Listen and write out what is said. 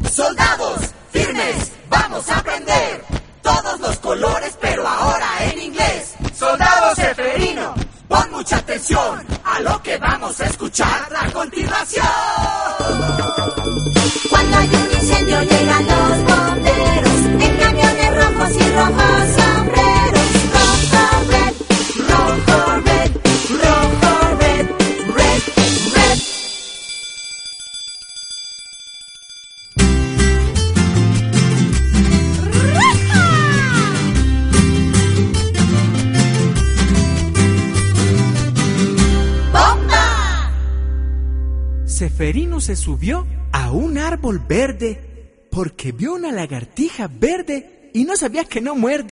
Soldados, firmes, vamos a aprender todos los colores, pero ahora en inglés. Soldado Ceferino, pon mucha atención a lo que vamos a escuchar a continuación. Cuando hay un incendio llegan los bomberos en camiones rojos y rojos sombreros. Rojo, red, rojo, red, rojo, red, red, red. ¡Bomba! Ceferino se subió a un árbol verde porque vio una lagartija verde y no sabía que no muerde.